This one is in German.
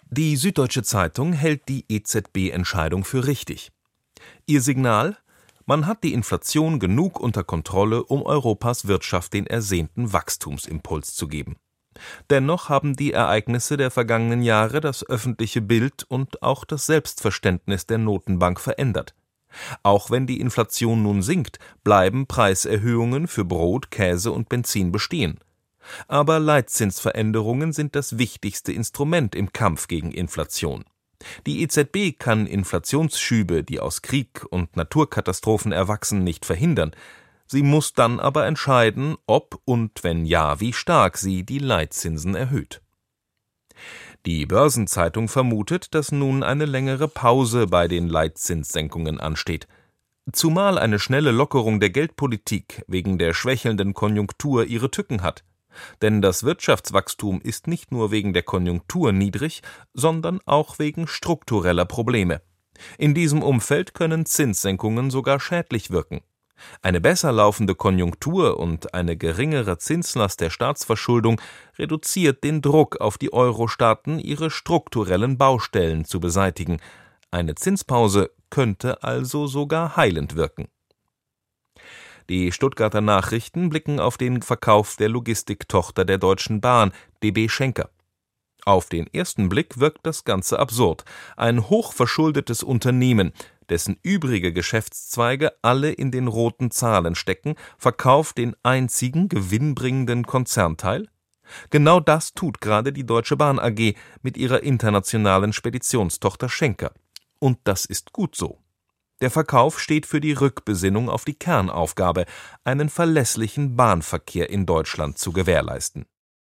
Die Süddeutsche Zeitung hält die EZB-Entscheidung für richtig. Ihr Signal: Man hat die Inflation genug unter Kontrolle, um Europas Wirtschaft den ersehnten Wachstumsimpuls zu geben. Dennoch haben die Ereignisse der vergangenen Jahre das öffentliche Bild und auch das Selbstverständnis der Notenbank verändert. Auch wenn die Inflation nun sinkt, bleiben Preiserhöhungen für Brot, Käse und Benzin bestehen. Aber Leitzinsveränderungen sind das wichtigste Instrument im Kampf gegen Inflation. Die EZB kann Inflationsschübe, die aus Krieg und Naturkatastrophen erwachsen, nicht verhindern. Sie muss dann aber entscheiden, ob und wenn ja, wie stark sie die Leitzinsen erhöht. Die Börsenzeitung vermutet, dass nun eine längere Pause bei den Leitzinssenkungen ansteht. Zumal eine schnelle Lockerung der Geldpolitik wegen der schwächelnden Konjunktur ihre Tücken hat. Denn das Wirtschaftswachstum ist nicht nur wegen der Konjunktur niedrig, sondern auch wegen struktureller Probleme. In diesem Umfeld können Zinssenkungen sogar schädlich wirken. Eine besser laufende Konjunktur und eine geringere Zinslast der Staatsverschuldung reduziert den Druck auf die Euro-Staaten, ihre strukturellen Baustellen zu beseitigen. Eine Zinspause könnte also sogar heilend wirken. Die Stuttgarter Nachrichten blicken auf den Verkauf der Logistiktochter der Deutschen Bahn, DB Schenker. Auf den ersten Blick wirkt das Ganze absurd. Ein hochverschuldetes Unternehmen, dessen übrige Geschäftszweige alle in den roten Zahlen stecken, verkauft den einzigen gewinnbringenden Konzernteil? Genau das tut gerade die Deutsche Bahn AG mit ihrer internationalen Speditionstochter Schenker. Und das ist gut so. Der Verkauf steht für die Rückbesinnung auf die Kernaufgabe, einen verlässlichen Bahnverkehr in Deutschland zu gewährleisten.